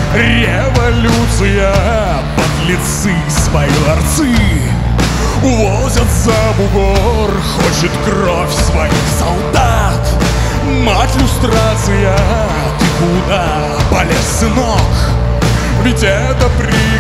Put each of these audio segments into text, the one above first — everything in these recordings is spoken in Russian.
Революция, подлецы свои ларцы увозят за бугор, хочет кровь своих солдат. Мать люстрация, ты куда полез, сынок? Ведь это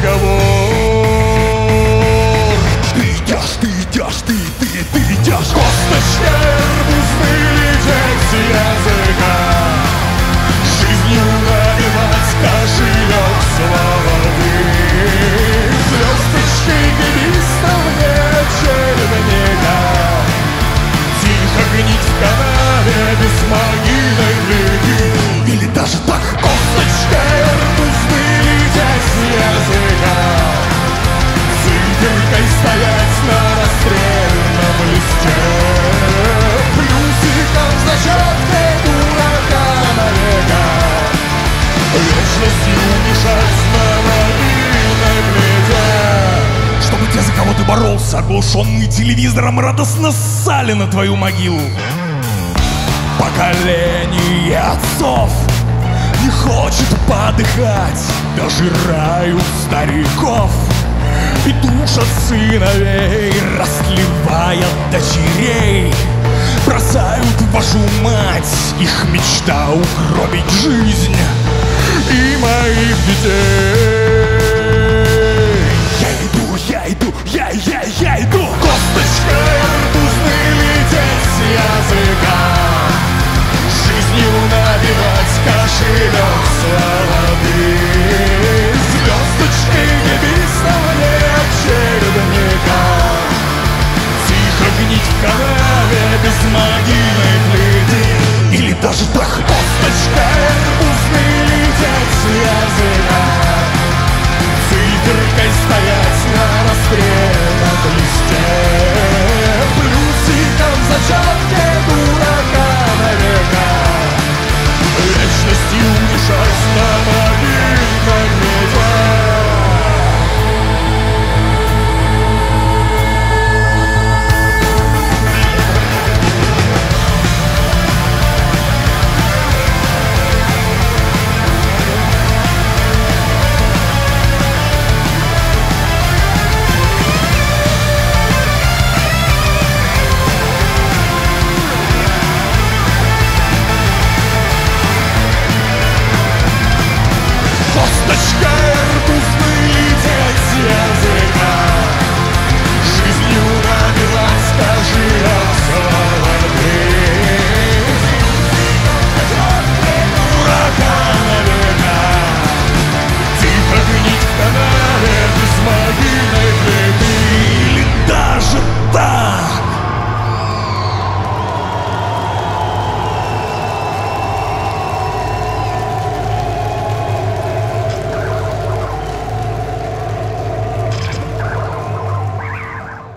приговор. Ты идешь, ты идешь, ты идешь. Косточка арбузный лететь с языка, жизнью набивать кошелек славы. Звездочки гибистов нет червяка, тихо гнить в канаве без могильной плиты. Или даже так. Косточкой арбузный лететь с языка, циферкой стоять на расстрельном листе, плюсиком в зачетке дурака навека, вечностью мешать на могильной плите. Чтобы те, за кого ты боролся, оглушенные телевизором, радостно ссали на твою могилу. Поколение отцов не хочет подыхать, дожирают стариков и душат сыновей, растлевая дочерей. Бросают вашу мать, их мечта угробить жизнь и моих детей. Я иду. Косточкой арбузный лететь с языка, жизнью набивать кошелек славы. Звездочкой небесного нет червяка, тихо гнить в канаве без могильной плиты. Или даже так.